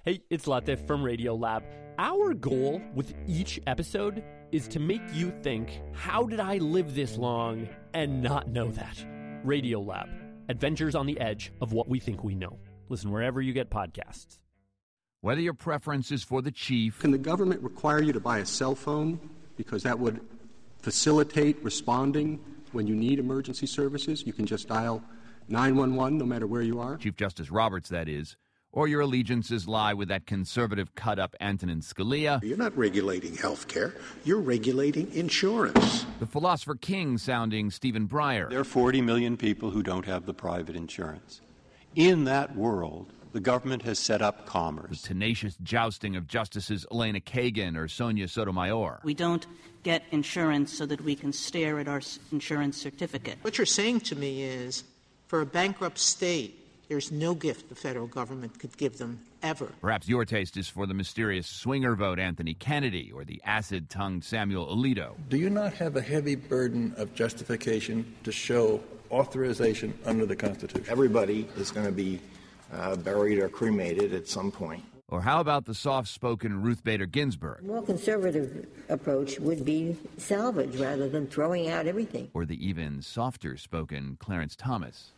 Hey, it's Latif from Radiolab. Our goal with each episode is to make you think, how did I live this long and not know that? Radiolab, adventures on the edge of what we think we know. Listen wherever you get podcasts. Whether your preference is for the chief... Can the government require you to buy a cell phone because that would facilitate responding when you need emergency services? You can just dial 911 no matter where you are? Chief Justice Roberts, that is. Or your allegiances lie with that conservative cut-up Antonin Scalia. You're not regulating health care. You're regulating insurance. The philosopher king sounding Stephen Breyer. There are 40 million people who don't have the private insurance. In that world, the government has set up commerce. The tenacious jousting of Justices Elena Kagan or Sonia Sotomayor. We don't get insurance so that we can stare at our insurance certificate. What you're saying to me is, for a bankrupt state, there's no gift the federal government could give them, ever. Perhaps your taste is for the mysterious swinger vote Anthony Kennedy or the acid-tongued Samuel Alito. Do you not have a heavy burden of justification to show authorization under the Constitution? Everybody is going to be buried or cremated at some point. Or how about the soft-spoken Ruth Bader Ginsburg? A more conservative approach would be salvage rather than throwing out everything. Or the even softer-spoken Clarence Thomas.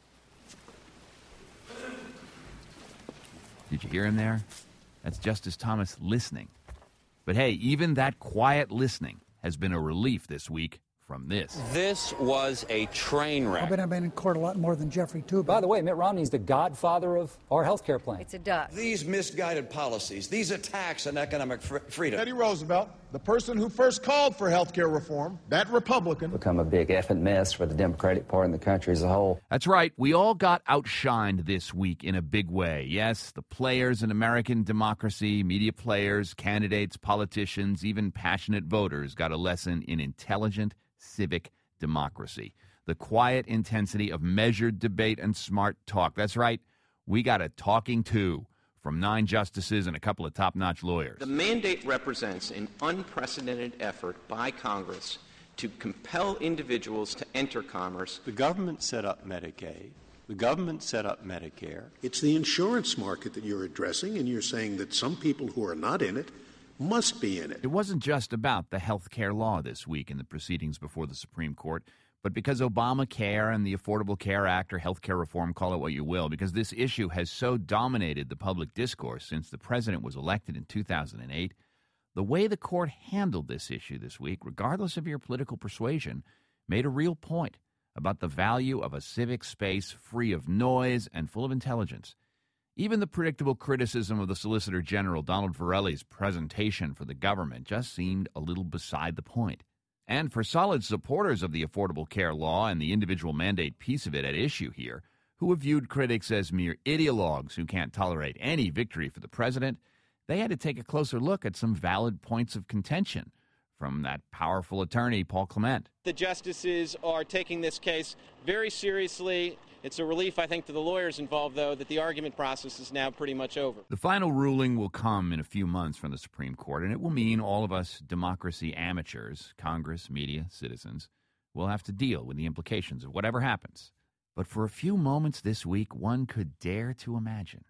Did you hear him there? That's Justice Thomas listening. But hey, even that quiet listening has been a relief this week from this. This was a train wreck. I bet I've been in court a lot more than Jeffrey Toobin. By the way, Mitt Romney's the godfather of our health care plan. It's a duck. These misguided policies, these attacks on economic freedom. Teddy Roosevelt, the person who first called for health care reform, that Republican. Become a big effing mess for the Democratic Party and the country as a whole. That's right. We all got outshined this week in a big way. Yes, the players in American democracy, media players, candidates, politicians, even passionate voters got a lesson in intelligent civic democracy. The quiet intensity of measured debate and smart talk. That's right. We got a talking to from 9 justices and a couple of top-notch lawyers. The mandate represents an unprecedented effort by Congress to compel individuals to enter commerce. The government set up Medicaid. The government set up Medicare. It's the insurance market that you're addressing, and you're saying that some people who are not in it must be in it. It wasn't just about the health care law this week in the proceedings before the Supreme Court, but because Obamacare and the Affordable Care Act or health care reform, call it what you will, because this issue has so dominated the public discourse since the president was elected in 2008, the way the court handled this issue this week, regardless of your political persuasion, made a real point about the value of a civic space free of noise and full of intelligence. Even the predictable criticism of the Solicitor General, Donald Verrilli's presentation for the government, just seemed a little beside the point. And for solid supporters of the Affordable Care Law and the individual mandate piece of it at issue here, who have viewed critics as mere ideologues who can't tolerate any victory for the president, they had to take a closer look at some valid points of contention from that powerful attorney, Paul Clement. The justices are taking this case very seriously. It's a relief, I think, to the lawyers involved, though, that the argument process is now pretty much over. The final ruling will come in a few months from the Supreme Court, and it will mean all of us democracy amateurs, Congress, media, citizens, will have to deal with the implications of whatever happens. But for a few moments this week, one could dare to imagine.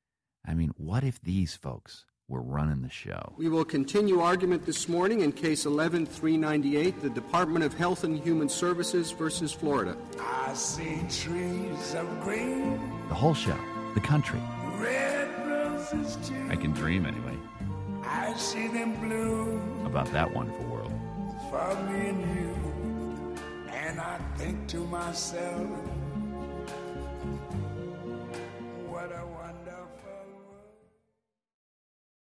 I mean, what if these folks were running the show? We will continue argument this morning in Case 11-398, the Department of Health and Human Services versus Florida. I see trees of green. The whole show, the country. Red roses too. I can dream anyway. I see them bloom. About that wonderful world. For me and you. And I think to myself,